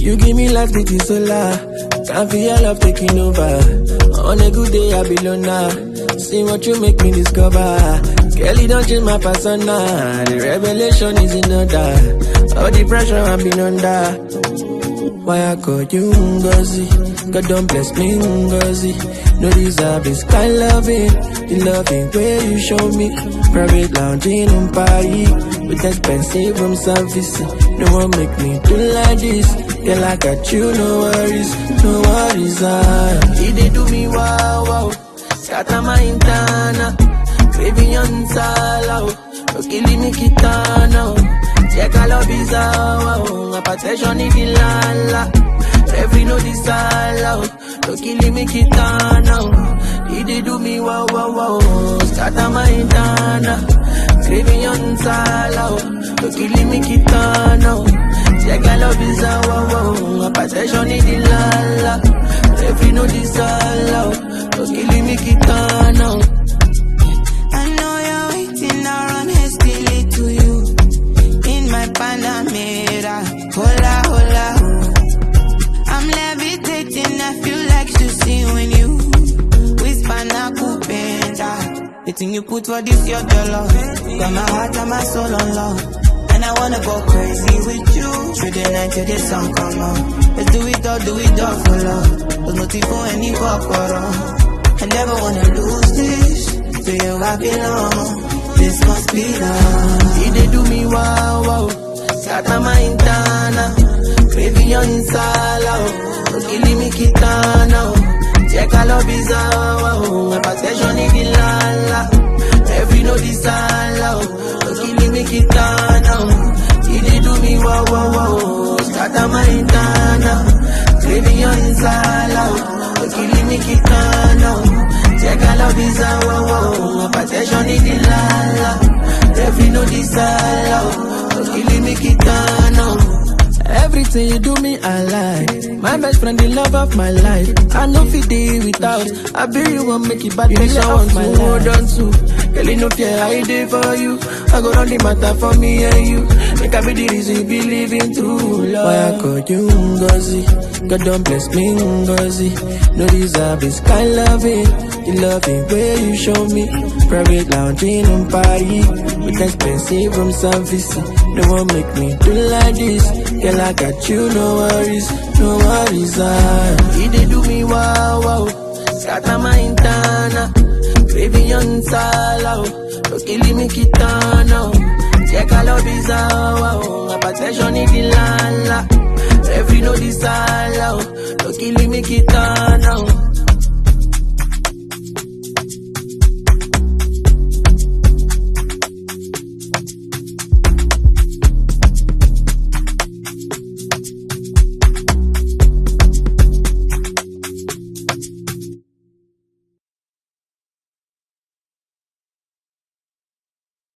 You give me life, pretty solar. Can't feel your love taking over. On a good day, I be loner. See what you make me discover. Kelly don't change my persona. The revelation is in order. All the pressure I've been under. Why I call you Ngozi? God don't bless me Ngozi. No deserve this kind loving. The loving way you show me. Private lounging in Paris with expensive room service. No one make me do like this. Girl, I got you, no worries, no worries. They do me wow wow. Scatter my intana. Craving on sala. No killing me kitana. Check all of his wow. Apatration in the lala. Every no disala. No killing me kitana. They do me wow wow wow. Scatter my intana. Craving on sala. No killing me kitana. Check all of his wow. Apatration in the lala. Every no disala. No killing me kitana. I know you're waiting around hastily to you. In my Panamera, hola, hola. I'm levitating, I feel like to see when you whisper na kupenda. The thing you put for this, your dollar. Got my heart and my soul on love. And I wanna go crazy with you. Through the night till the sun come on. Let's do it all for love. There's nothing for any quarrel. I never wanna lose this. To you I belong. This must be love. They do me wow wow. Scatter my intana. Craving on sala. No killing me kitana. Check all of his wow. Apatration in the lala. Every no disala. No killing me kitana. They do me wow wow wow. Scatter my intana. Craving on sala. No killing me kitana. Check all of his wow. Apatration in the lala. Every no disala. No killing me kitana. Everything you do me, I like. My best friend, the love of my life. I know fit day without. I be you won't make it bad. You want my hold on to. Girl, you know fear I did for you. I go run the matter for me and you. Make I be the reason you believe in true love. Why I call you Ngozi? God don't bless me Ngozi. No deserve this kind loving. The loving way you show me. Private lounging in Paris with expensive room service. No one make me do like this. Girl, I got you, no worries, no worries. They do me wow wow. Scatter my intana. Craving on sala. No killing me kitana. Check all of his wow. Apatration in the lala. Every no disala. No killing me kitana.